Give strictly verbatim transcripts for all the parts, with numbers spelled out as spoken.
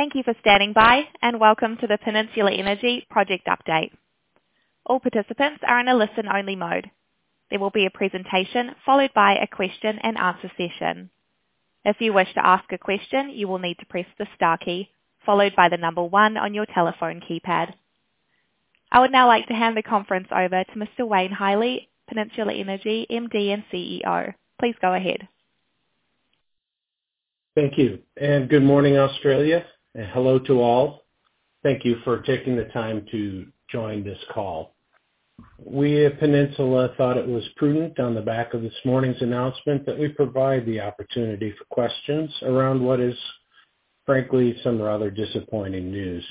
Thank you for standing by, and welcome to the Peninsula Energy Project Update. All participants are in a listen-only mode. There will be a presentation followed by a question and answer session. If you wish to ask a question, you will need to press the star key, followed by the number one on your telephone keypad. I would now like to hand the conference over to Mister Wayne Heili, Peninsula Energy M D and C E O. Please go ahead. Thank you, and good morning, Australia, and hello to all. Thank you for taking the time to join this call. We at Peninsula thought it was prudent on the back of this morning's announcement that we provide the opportunity for questions around what is, frankly, some rather disappointing news.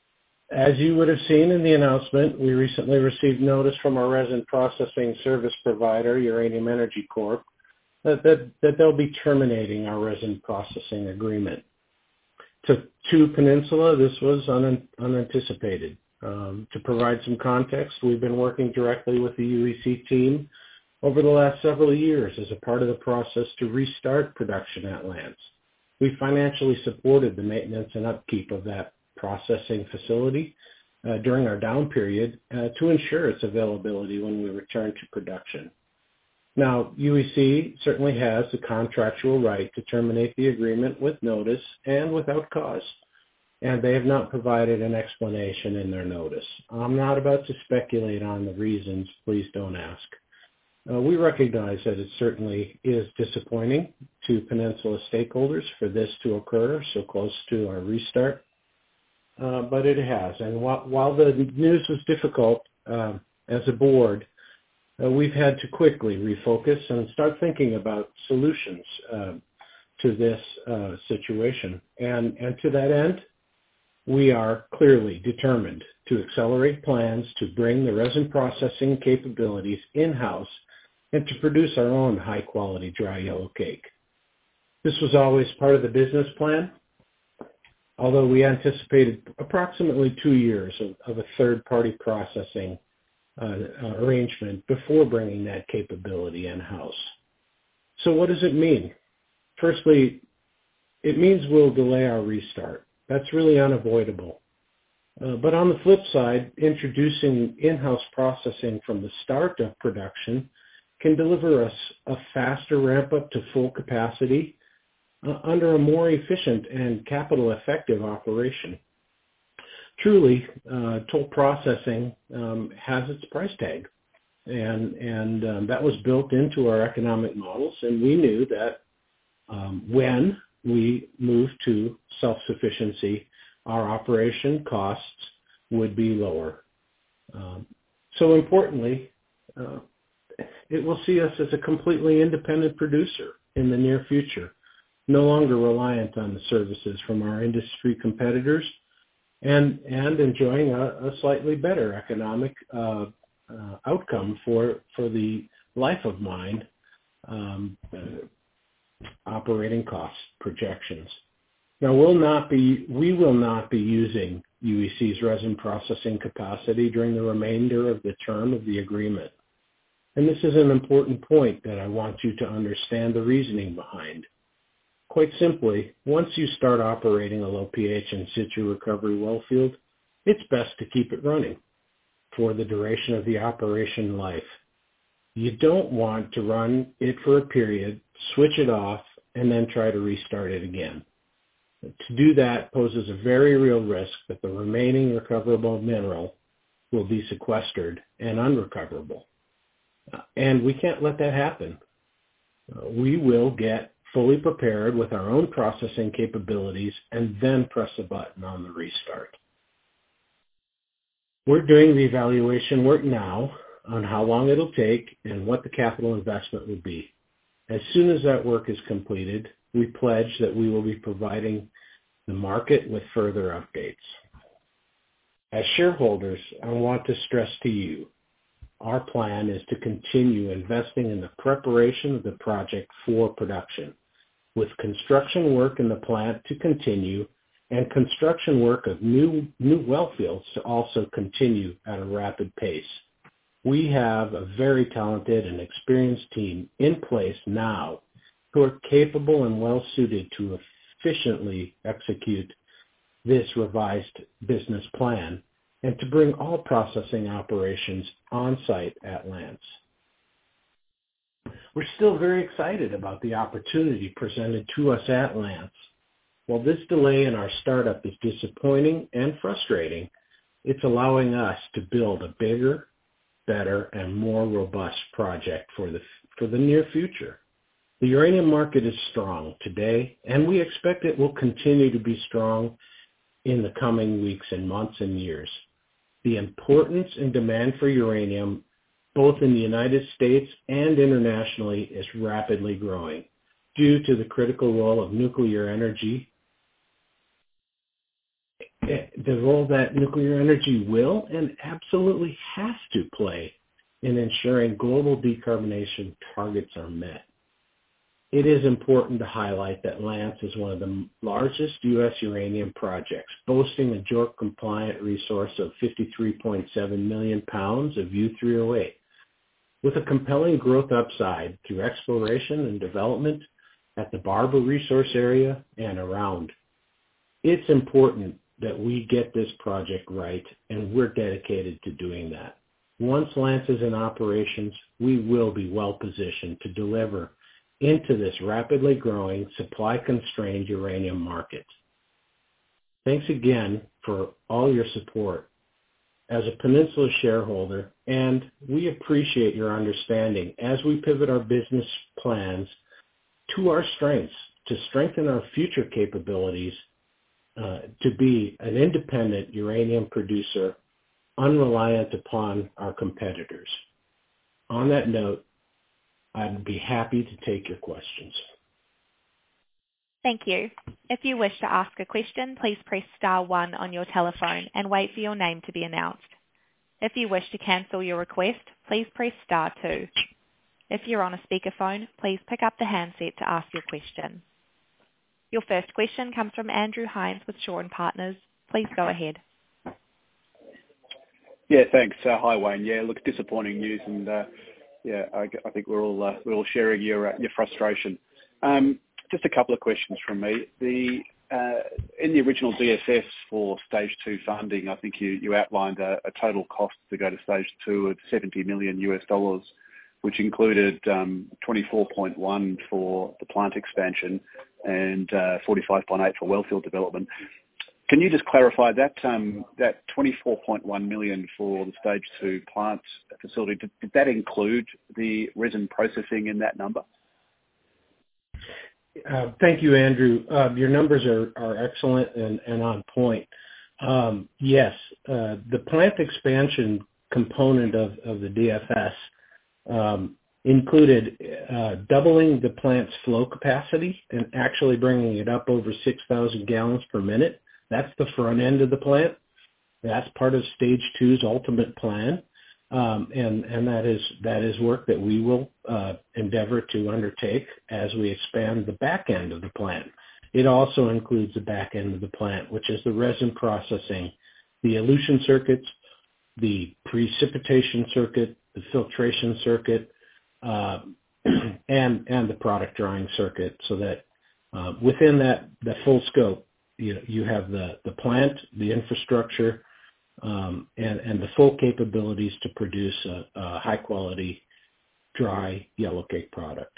As you would have seen in the announcement, we recently received notice from our resin processing service provider, Uranium Energy Corp, that, that, that they'll be terminating our resin processing agreement. To, to Peninsula, this was un, unanticipated. Um, to provide some context, we've been working directly with the U E C team over the last several years as a part of the process to restart production at Lance. We financially supported the maintenance and upkeep of that processing facility uh, during our down period uh, to ensure its availability when we return to production. Now, U E C certainly has the contractual right to terminate the agreement with notice and without cause, and they have not provided an explanation in their notice. I'm not about to speculate on the reasons. Please don't ask. Uh, we recognize that it certainly is disappointing to Peninsula stakeholders for this to occur so close to our restart, uh, but it has. And while, while the news was difficult uh, as a board, Uh, we've had to quickly refocus and start thinking about solutions uh, to this uh, situation. And, and to that end, we are clearly determined to accelerate plans to bring the resin processing capabilities in-house and to produce our own high-quality dry yellow cake. This was always part of the business plan, although we anticipated approximately two years of, of a third-party processing Uh, uh, arrangement before bringing that capability in-house. So what does it mean? Firstly, it means we'll delay our restart. That's really unavoidable. Uh, but on the flip side, introducing in-house processing from the start of production can deliver us a faster ramp-up to full capacity uh, under a more efficient and capital-effective operation. Truly, uh, toll processing um, has its price tag, and and um, that was built into our economic models, and we knew that um, when we moved to self-sufficiency, our operation costs would be lower. Um, so importantly, uh, it will see us as a completely independent producer in the near future, no longer reliant on the services from our industry competitors, and and enjoying a, a slightly better economic uh, uh, outcome for for the life of mine um, uh, operating cost projections. Now we'll not be we will not be using U E C's resin processing capacity during the remainder of the term of the agreement, and this is an important point that I want you to understand the reasoning behind. Quite simply, once you start operating a low pH in situ recovery well field, it's best to keep it running for the duration of the operation life. You don't want to run it for a period, switch it off, and then try to restart it again. To do that poses a very real risk that the remaining recoverable mineral will be sequestered and unrecoverable. And we can't let that happen. We will get fully prepared with our own processing capabilities and then press a button on the restart. We're doing the evaluation work now on how long it'll take and what the capital investment will be. As soon as that work is completed, we pledge that we will be providing the market with further updates. As shareholders, I want to stress to you, our plan is to continue investing in the preparation of the project for production, with construction work in the plant to continue and construction work of new new well fields to also continue at a rapid pace. We have a very talented and experienced team in place now who are capable and well suited to efficiently execute this revised business plan and to bring all processing operations on-site at Lance. We're still very excited about the opportunity presented to us at Lance. While this delay in our startup is disappointing and frustrating, it's allowing us to build a bigger, better, and more robust project for the for the near future. The uranium market is strong today, and we expect it will continue to be strong in the coming weeks and months and years. The importance and demand for uranium, both in the United States and internationally, is rapidly growing due to the critical role of nuclear energy, the role that nuclear energy will and absolutely has to play in ensuring global decarbonization targets are met. It is important to highlight that Lance is one of the largest U S uranium projects, boasting a JORC-compliant resource of fifty-three point seven million pounds of U three oh eight, with a compelling growth upside through exploration and development at the Barber resource area and around. It's important that we get this project right, and we're dedicated to doing that. Once Lance is in operations, we will be well positioned to deliver into this rapidly growing, supply-constrained uranium market. Thanks again for all your support as a Peninsula shareholder, and we appreciate your understanding as we pivot our business plans to our strengths to strengthen our future capabilities uh, to be an independent uranium producer, unreliant upon our competitors. On that note, I'd be happy to take your questions. Thank you. If you wish to ask a question, please press star one on your telephone and wait for your name to be announced. If you wish to cancel your request, please press star two. If you're on a speakerphone, please pick up the handset to ask your question. Your first question comes from Andrew Hines with Shaw and Partners. Please go ahead. Yeah, thanks. Uh, hi, Wayne. Yeah, look, disappointing news, and uh, yeah, I, I think we're all uh, we're all sharing your uh, your frustration. Um, just a couple of questions from me. The uh, in the original D S S for stage two funding, I think you you outlined a, a total cost to go to stage two of seventy million U S dollars, which included um, twenty-four point one for the plant expansion and uh, forty-five point eight for wellfield development. Can you just clarify that um, that twenty-four point one million for the stage two plant facility? Did, did that include the resin processing in that number? Uh, thank you, Andrew. Uh, your numbers are, are excellent and, and on point. Um, yes, uh, the plant expansion component of, of the D F S um, included uh, doubling the plant's flow capacity and actually bringing it up over six thousand gallons per minute. That's the front end of the plant. That's part of stage two's ultimate plan. Um, and, and that is, that is work that we will uh, endeavor to undertake as we expand the back end of the plant. It also includes the back end of the plant, which is the resin processing, the elution circuits, the precipitation circuit, the filtration circuit, uh, and, and the product drying circuit, so that uh, within that, that full scope, you know, you have the, the plant, the infrastructure, um, and, and the full capabilities to produce a, a high-quality, dry yellowcake product.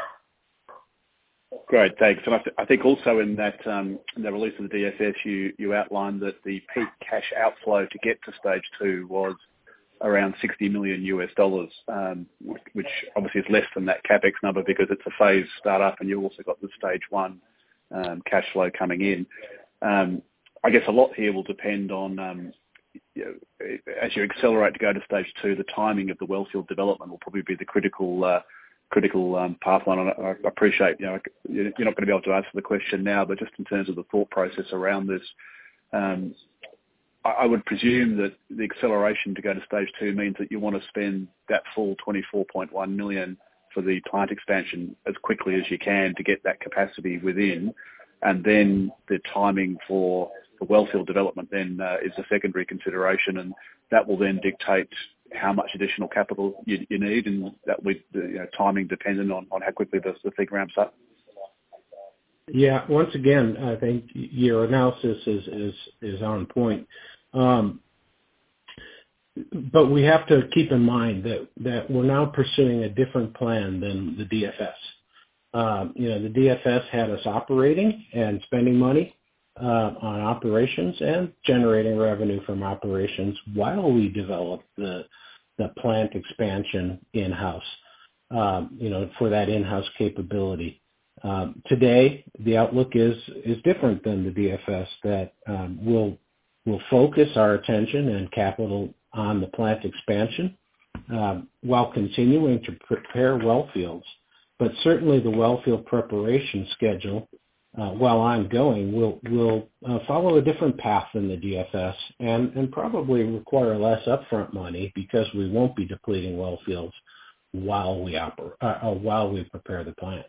Great, thanks. And I, th- I think also in that um, in the release of the D S S, you, you outlined that the peak cash outflow to get to stage two was around sixty million U S dollars, um, which obviously is less than that CapEx number because it's a phased startup, and you've also got the stage one um, cash flow coming in. Um, I guess a lot here will depend on, um, you know, as you accelerate to go to stage two, the timing of the wellfield development will probably be the critical uh, critical um, pathline. And I, I appreciate, you know, you're not going to be able to answer the question now, but just in terms of the thought process around this, um, I, I would presume that the acceleration to go to stage two means that you want to spend that full twenty-four point one million for the plant expansion as quickly as you can to get that capacity within, and then the timing for the wellfield development then uh, is a secondary consideration, and that will then dictate how much additional capital you, you need, and that with the you know, timing dependent on, on how quickly the, the thing ramps up. Yeah, once again, I think your analysis is is, is on point. Um, but we have to keep in mind that, that we're now pursuing a different plan than the D F S. Um, you know, the D F S had us operating and spending money uh, on operations and generating revenue from operations while we developed the the plant expansion in-house, um, you know, for that in-house capability. Um, today, the outlook is is different than the D F S. That um, will will focus our attention and capital on the plant expansion um, while continuing to prepare well fields. But certainly, the well field preparation schedule, uh, while ongoing, will will uh, follow a different path than the D F S, and and probably require less upfront money because we won't be depleting well fields while we oper- uh, uh, while we prepare the plant.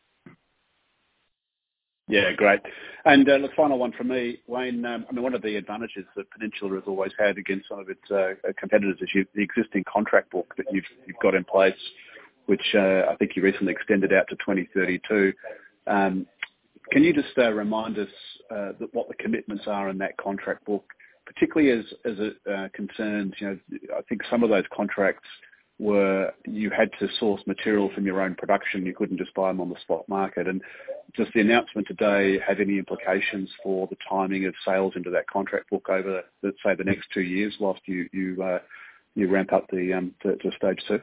Yeah, great. And uh, look, final one from me, Wayne. Um, I mean, one of the advantages that Peninsula has always had against some of its uh, competitors is you, the existing contract book that you've, you've got in place, which uh, I think you recently extended out to twenty thirty-two. Um, can you just uh, remind us uh, that what the commitments are in that contract book, particularly as as it uh, concerns, you know, I think some of those contracts were you had to source material from your own production. You couldn't just buy them on the spot market. And does the announcement today have any implications for the timing of sales into that contract book over, let's say, the next two years whilst you you uh, you ramp up the um, to, to stage two?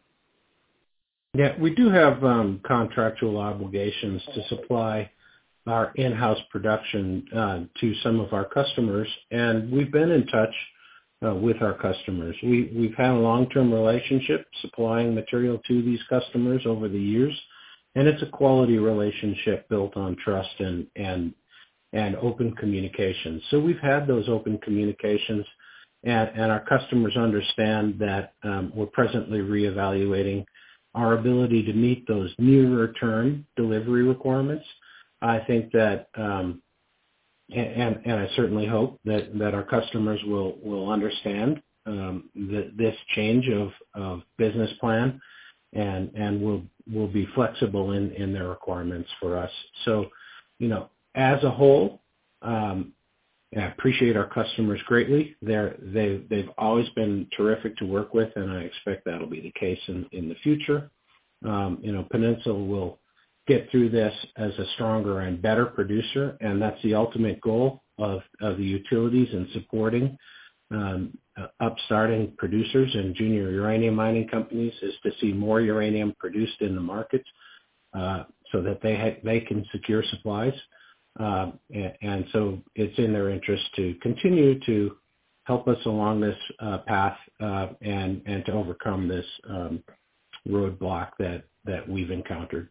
Yeah, we do have um, contractual obligations to supply our in-house production uh, to some of our customers, and we've been in touch uh, with our customers. We, we've had a long-term relationship supplying material to these customers over the years, and it's a quality relationship built on trust and and and open communications. So we've had those open communications, and, and our customers understand that um, we're presently reevaluating our ability to meet those nearer-term delivery requirements. I think that, um, and, and I certainly hope that, that our customers will, will understand um, the, this change of, of business plan and, and will, will be flexible in, in their requirements for us. So, you know, as a whole, um, I appreciate our customers greatly. They're, they've, they've always been terrific to work with, and I expect that'll be the case in, in the future. Um, you know, Peninsula will get through this as a stronger and better producer, and that's the ultimate goal of, of the utilities and supporting um, uh, upstarting producers and junior uranium mining companies is to see more uranium produced in the markets uh, so that they ha- they can secure supplies. Uh, and, and so it's in their interest to continue to help us along this uh, path uh, and, and to overcome this um, roadblock that, that we've encountered.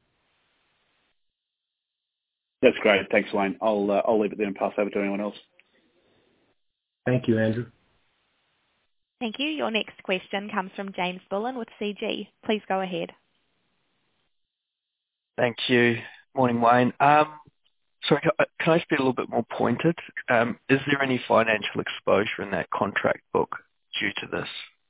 That's great. Thanks, Wayne. I'll uh, I'll leave it there and pass over to anyone else. Thank you, Andrew. Thank you. Your next question comes from James Bullen with C G. Please go ahead. Thank you. Morning, Wayne. Um, sorry, can I just be a little bit more pointed? Um, is there any financial exposure in that contract book due to this?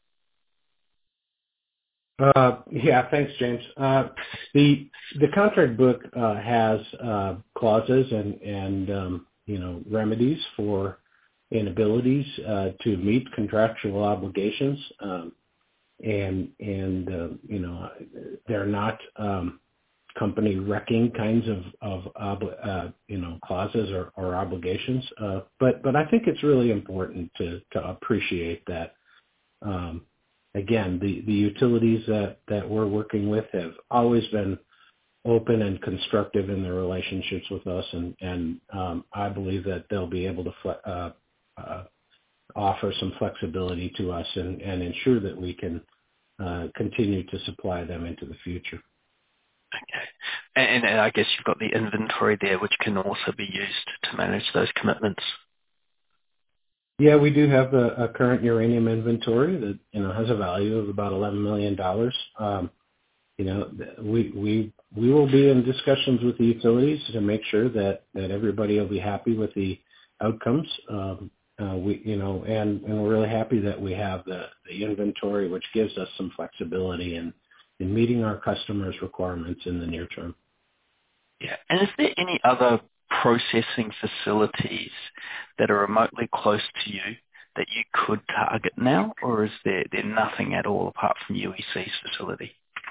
Uh, yeah, thanks, James. Uh, the the contract book uh, has uh, clauses and and um, you know remedies for inabilities uh, to meet contractual obligations, um, and and uh, you know they're not um, company wrecking kinds of of ob- uh, you know clauses or, or obligations. Uh, but but I think it's really important to to appreciate that. Um, Again, the, the utilities that, that we're working with have always been open and constructive in their relationships with us, and, and um, I believe that they'll be able to fle- uh, uh, offer some flexibility to us and, and ensure that we can uh, continue to supply them into the future. Okay. And, and I guess you've got the inventory there, which can also be used to manage those commitments. Yeah, we do have a, a current uranium inventory that, you know, has a value of about eleven million dollars. Um, you know, we, we, we will be in discussions with the utilities to make sure that, that everybody will be happy with the outcomes. Um, uh, we, you know, and, and we're really happy that we have the, the inventory, which gives us some flexibility in, in meeting our customers' requirements in the near term. Yeah. And is there any other processing facilities that are remotely close to you that you could target now, or is there, there nothing at all apart from U E C's facility?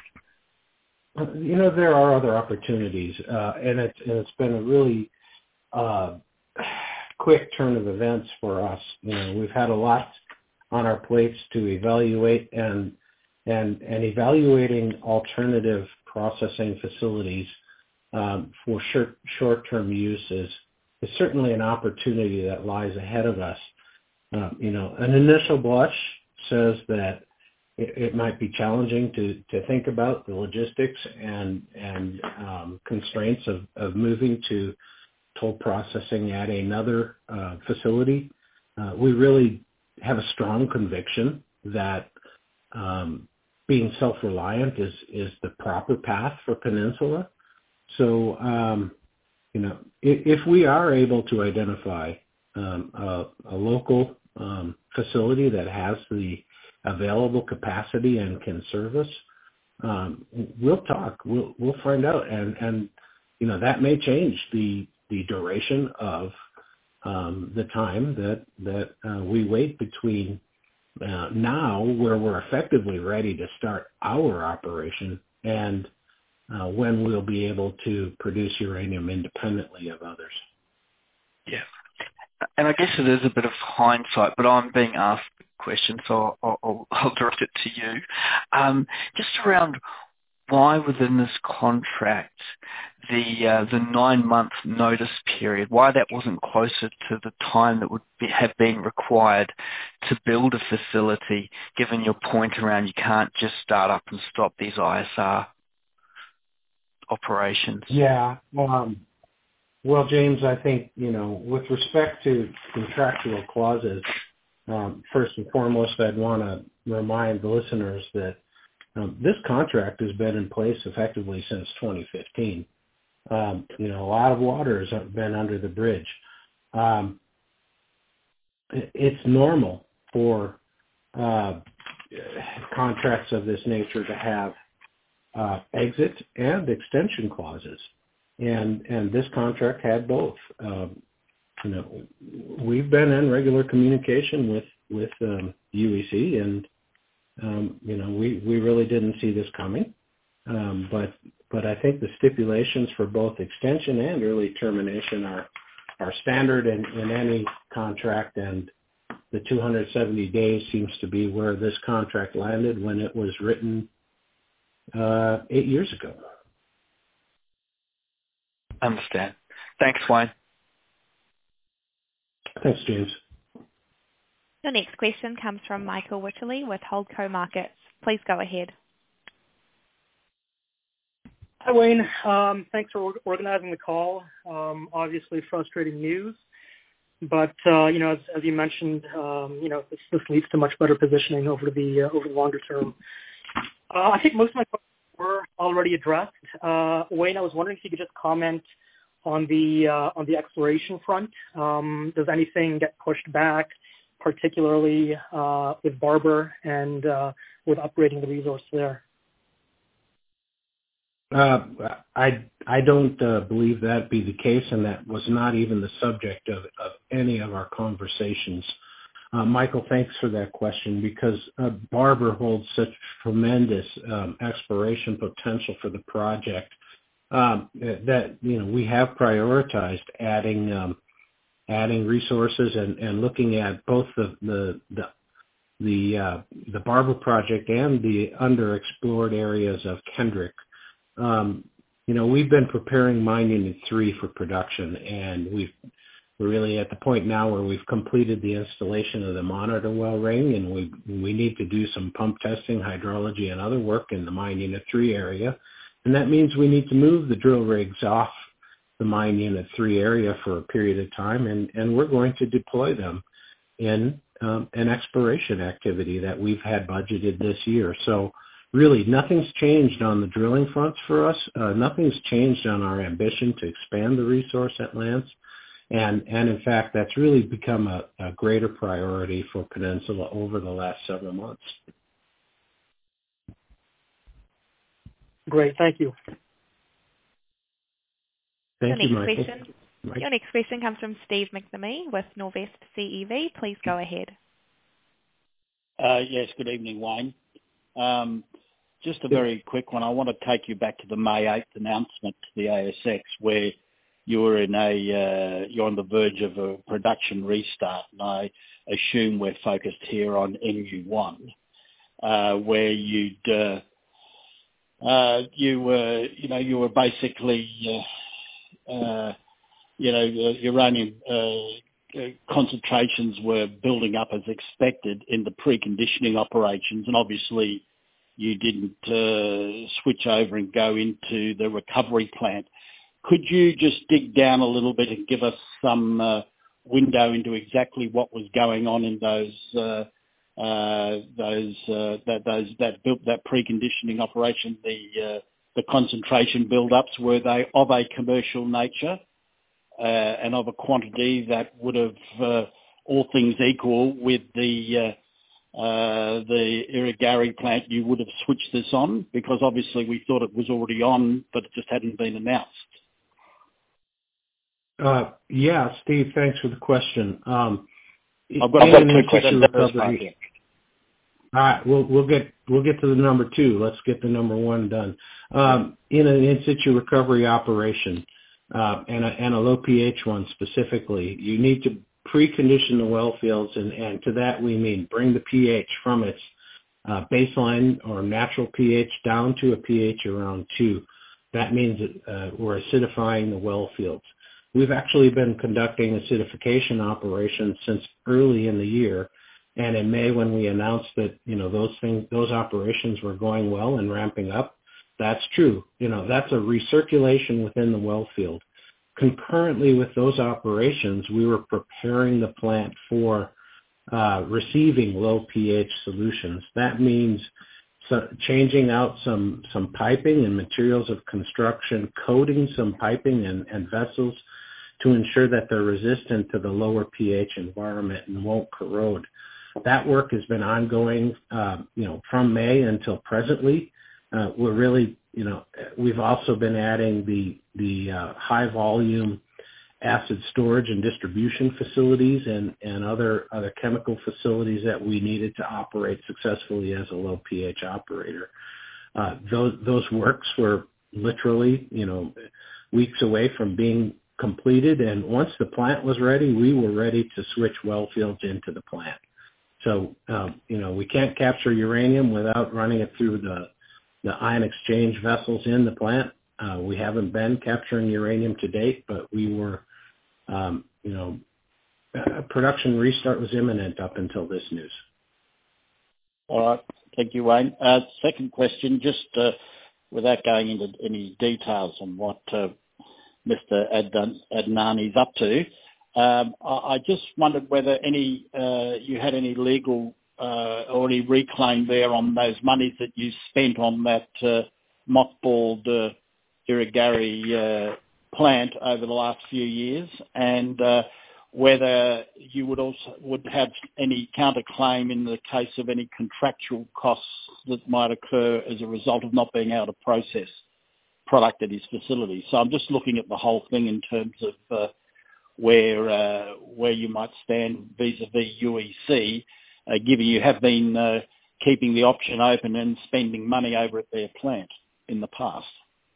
You know, there are other opportunities, uh, and, it's, and it's been a really uh, quick turn of events for us. You know, we've had a lot on our plates to evaluate, and and and evaluating alternative processing facilities um, for short short-term use is, is certainly an opportunity that lies ahead of us. Uh, you know, an initial blush says that it, it might be challenging to, to think about the logistics and and um, constraints of, of moving to toll processing at another uh, facility. Uh, we really have a strong conviction that um, being self-reliant is, is the proper path for Peninsula. So, um, you know, if, if we are able to identify um, a, a local um, facility that has the available capacity and can service, um, we'll talk. We'll we'll find out, and and you know that may change the the duration of um, the time that that uh, we wait between uh, now, where we're effectively ready to start our operation, and uh, when we'll be able to produce uranium independently of others. Yeah. And I guess it is a bit of hindsight, but I'm being asked the question, so I'll, I'll, I'll direct it to you. Um, just around why within this contract the uh, the nine-month notice period, why that wasn't closer to the time that would be, have been required to build a facility, given your point around you can't just start up and stop these I S R operations. Yeah. Um, well, James, I think, you know, with respect to contractual clauses, um, first and foremost, I'd want to remind the listeners that um, this contract has been in place effectively since twenty fifteen. Um, you know, a lot of water has been under the bridge. Um, it, it's normal for uh, contracts of this nature to have uh, exit and extension clauses, and and this contract had both. Um, you know, we've been in regular communication with with um, U E C, and um, you know, we we really didn't see this coming, um, but. But I think the stipulations for both extension and early termination are are standard in, in any contract, and the two hundred seventy days seems to be where this contract landed when it was written uh, eight years ago. Understand. Thanks, Wayne. Thanks, James. The next question comes from Michael Witcherley with Holdco Markets. Please go ahead. Hi, Wayne. Um, thanks for organizing the call. Um, obviously frustrating news, but, uh, you know, as, as you mentioned, um, you know, this, this leads to much better positioning over the uh, over the longer term. Uh, I think most of my questions were already addressed. Uh, Wayne, I was wondering if you could just comment on the uh, on the exploration front. Um, does anything get pushed back, particularly uh, with Barber and uh, with upgrading the resource there? Uh, I I don't uh, believe that be the case, and that was not even the subject of, of any of our conversations. Uh, Michael, thanks for that question, because uh, Barber holds such tremendous um, exploration potential for the project um, that you know we have prioritized adding um, adding resources and, and looking at both the the the the, uh, the Barber project and the underexplored areas of Kendrick. Um, you know, we've been preparing Mine Unit three for production, and we've, we're really at the point now where we've completed the installation of the monitor well ring, and we we need to do some pump testing, hydrology, and other work in the Mine Unit three area. And that means we need to move the drill rigs off the Mine Unit three area for a period of time, and, and we're going to deploy them in um, an exploration activity that we've had budgeted this year. So really, nothing's changed on the drilling fronts for us. Uh, nothing's changed on our ambition to expand the resource at Lance. And, and in fact, that's really become a, a greater priority for Peninsula over the last several months. Great. Thank you. Thank your you, next Michael. question, Mike? Your next question comes from Steve McNamee with Norvest C E V. Please go ahead. Uh, yes, good evening, Wayne. Um, just a very quick one. I want to take you back to the May eighth announcement to the A S X, where you were in a uh, you're on the verge of a production restart, and I assume we're focused here on M U one, uh, where you'd uh, uh, you were you know you were basically uh, uh, you know uranium uh, concentrations were building up as expected in the preconditioning operations, and obviously you didn't uh, switch over and go into the recovery plant. Could you just dig down a little bit and give us some uh, window into exactly what was going on in those uh, uh, those uh, that those that built that preconditioning operation? The uh, the concentration build-ups, were they of a commercial nature uh, and of a quantity that would have, uh, all things equal, with the uh, Uh, the Irigaray plant, you would have switched this on? Because obviously we thought it was already on, but it just hadn't been announced. Uh, yeah, Steve, thanks for the question. Um, I've got, I've got two questions. Recovery, all right, we'll, we'll get we'll get to the number two. Let's get the number one done. Um, in an in situ recovery operation, uh, and a, and a low pH one specifically, you need to precondition the well fields, and, and to that we mean bring the pH from its uh, baseline or natural pH down to a pH around two. That means that uh, we're acidifying the well fields. We've actually been conducting acidification operations since early in the year, and in May when we announced that you know those things, those operations were going well and ramping up, that's true. You know that's a recirculation within the well field. Concurrently with those operations, we were preparing the plant for uh, receiving low pH solutions. That means so changing out some, some piping and materials of construction, coating some piping and, and vessels to ensure that they're resistant to the lower pH environment and won't corrode. That work has been ongoing, uh, you know, from May until presently. Uh, we're really You know, we've also been adding the the uh, high volume acid storage and distribution facilities and, and other other chemical facilities that we needed to operate successfully as a low pH operator. Uh, those those works were literally, you know, weeks away from being completed, and once the plant was ready, we were ready to switch well fields into the plant. So, um, you know, we can't capture uranium without running it through the the ion exchange vessels in the plant. Uh, we haven't been capturing uranium to date, but we were, um, you know, uh, production restart was imminent up until this news. All right. Thank you, Wayne. Uh, second question, just uh, without going into any details on what uh, Mister Adnan- Adnani's up to, um, I, I just wondered whether any uh, you had any legal Uh, already reclaimed there on those monies that you spent on that uh, mothballed uh, Irigaray uh, plant over the last few years, and uh, whether you would also would have any counterclaim in the case of any contractual costs that might occur as a result of not being able to process product at his facility. So I'm just looking at the whole thing in terms of uh, where uh, where you might stand vis-a-vis U E C. Uh, given you have been uh, keeping the option open and spending money over at their plant in the past.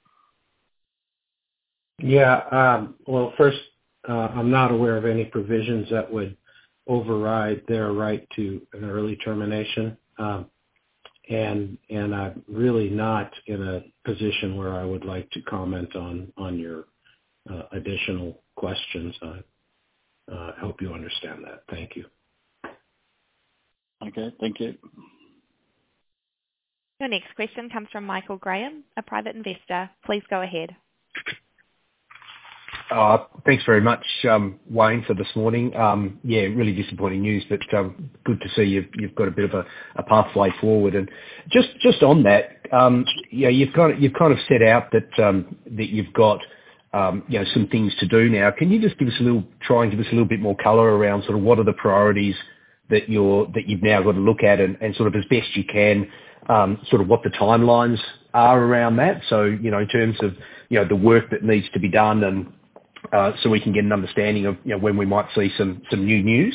Yeah, um, well, first, uh, I'm not aware of any provisions that would override their right to an early termination, um, and and I'm really not in a position where I would like to comment on on your uh, additional questions. I uh, hope you understand that. Thank you. Okay, thank you. Your next question comes from Michael Graham, a private investor. Please go ahead. Uh, thanks very much, um, Wayne, for this morning. Um, yeah, really disappointing news, but um, good to see you've, you've got a bit of a, a pathway forward. And just just on that, um, yeah, you've kind of you've kind of set out that um, that you've got um, you know some things to do now. Can you just give us a little, try and give us a little bit more colour around sort of what are the priorities that you're that you've now got to look at, and, and sort of as best you can, um, sort of what the timelines are around that. So, you know, in terms of, you know, the work that needs to be done and, uh, so we can get an understanding of, you know, when we might see some, some new news?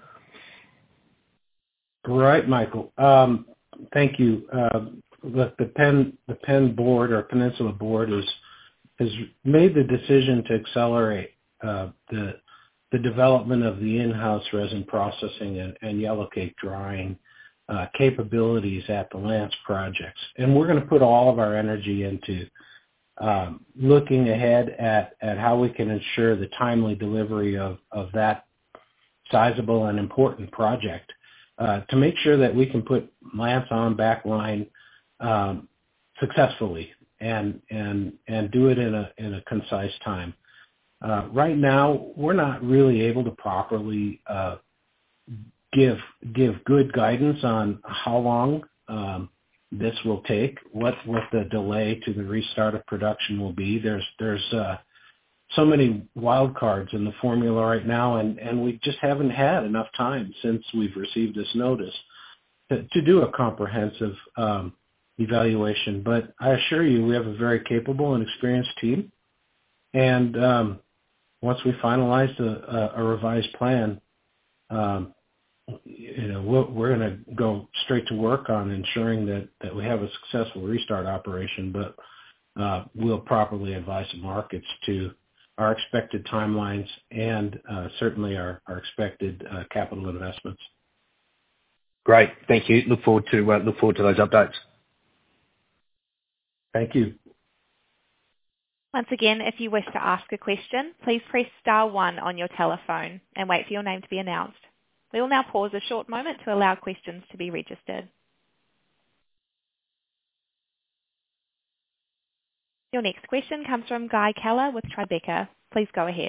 Right, Michael. Um, thank you. Uh, the, the Penn the Penn board or Peninsula board is has made the decision to accelerate uh, the the development of the in-house resin processing and, and yellowcake drying uh, capabilities at the Lance projects, and we're going to put all of our energy into um, looking ahead at, at how we can ensure the timely delivery of, of that sizable and important project uh, to make sure that we can put Lance on backline um, successfully and and and do it in a in a concise time. Uh, right now, we're not really able to properly uh, give give good guidance on how long um, this will take, what what the delay to the restart of production will be. There's there's uh, so many wild cards in the formula right now, and, and we just haven't had enough time since we've received this notice to, to do a comprehensive um, evaluation. But I assure you, we have a very capable and experienced team, and um, once we finalize a, a, a revised plan, um, you know, we're, we're going to go straight to work on ensuring that, that we have a successful restart operation, but uh, we'll properly advise the markets to our expected timelines and uh, certainly our, our expected uh, capital investments. Great. Thank you. Look forward to uh, look forward to those updates. Thank you. Once again, if you wish to ask a question, please press star one on your telephone and wait for your name to be announced. We will now pause a short moment to allow questions to be registered. Your next question comes from Guy Keller with Tribeca. Please go ahead.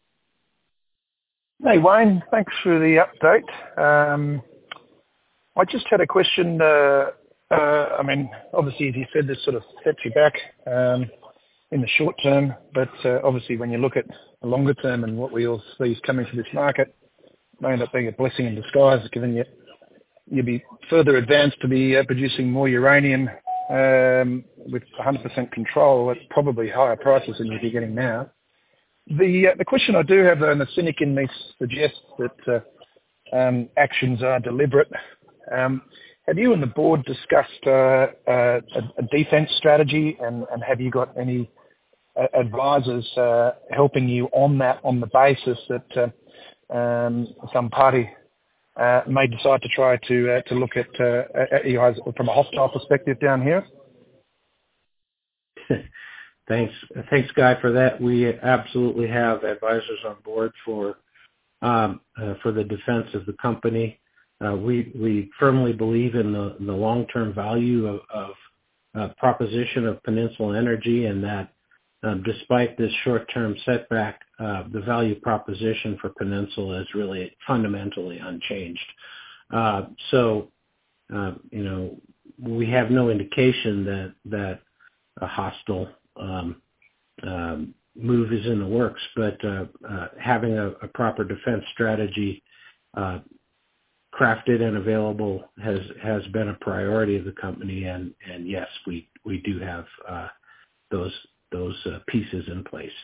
Hey, Wayne. Thanks for the update. Um, I just had a question. Uh, uh, I mean, obviously, as you said, this sort of sets you back um, in the short term, but uh, obviously when you look at the longer term and what we all see is coming to this market, it may end up being a blessing in disguise, given you, you'll be further advanced to be uh, producing more uranium um, with one hundred percent control at probably higher prices than you'd be getting now. The uh, the question I do have, though, and the cynic in me suggests that uh, um, actions are deliberate. Um, have you and the board discussed uh, uh, a, a defence strategy, and, and have you got any uh, advisors uh, helping you on that, on the basis that uh, um, some party uh, may decide to try to uh, to look at, uh, at you guys from a hostile perspective down here? Thanks, thanks, Guy, for that. We absolutely have advisors on board for um, uh, for the defense of the company. Uh, we we firmly believe in the, in the long-term value of, of uh, proposition of Peninsula Energy, and that um, despite this short-term setback, uh, the value proposition for Peninsula is really fundamentally unchanged. Uh, so, uh, you know, we have no indication that that a hostile Um, um, move is in the works, but uh, uh, having a, a proper defense strategy uh, crafted and available has has been a priority of the company, and, and yes, we we do have uh, those those uh, pieces in place.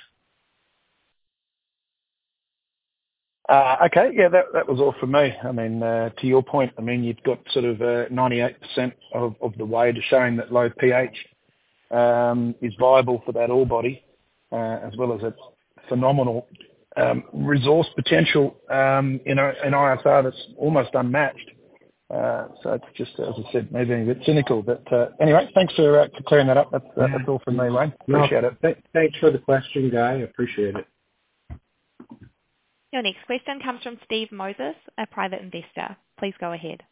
Uh, okay, yeah, that that was all from me. I mean, uh, to your point, I mean, you've got sort of uh, ninety-eight percent of, of the way to showing that low pH Um, is viable for that ore body, uh, as well as its phenomenal um, resource potential um, in, in I S R that's almost unmatched. Uh, so it's just, as I said, maybe a bit cynical. But uh, anyway, thanks for, uh, for clearing that up. That's, uh, that's all from me, Wayne. Appreciate no, it. Th- thanks for the question, Guy. I appreciate it. Your next question comes from Steve Moses, a private investor. Please go ahead.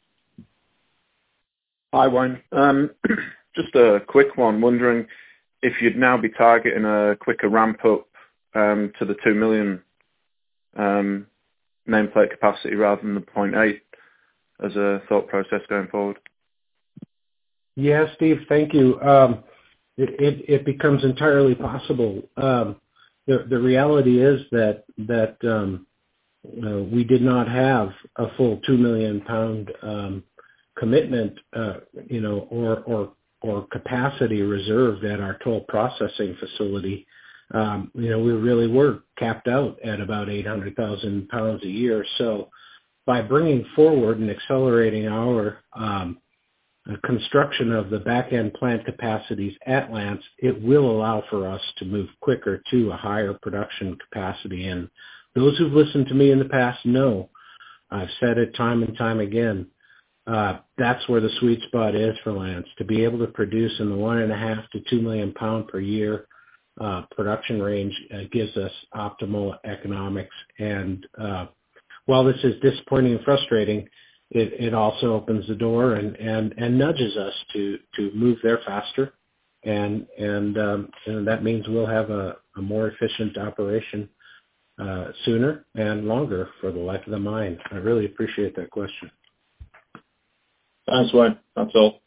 Hi, Wayne. Um, Just a quick one, wondering if you'd now be targeting a quicker ramp up um, to the two million um, nameplate capacity rather than the zero point eight as a thought process going forward. Yeah, Steve, thank you. Um, it, it, it becomes entirely possible. Um, the, the reality is that that um, uh, we did not have a full two million pound um, commitment, uh, you know, or or or capacity reserved at our toll processing facility um, you know, we really were capped out at about eight hundred thousand pounds a year. So by bringing forward and accelerating our um, construction of the back-end plant capacities at Lance, it will allow for us to move quicker to a higher production capacity. And those who've listened to me in the past know, I've said it time and time again, uh, that's where the sweet spot is for Lance, to be able to produce in the one and a half to two million pound per year uh, production range uh, gives us optimal economics. And uh, while this is disappointing and frustrating, it, it also opens the door and, and, and nudges us to, to move there faster. And, and, um, and that means we'll have a, a more efficient operation uh, sooner and longer for the life of the mine. I really appreciate that question. Thanks, Wayne. That's all.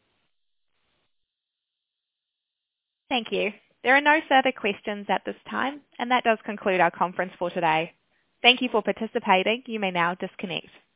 Thank you. There are no further questions at this time, and that does conclude our conference for today. Thank you for participating. You may now disconnect.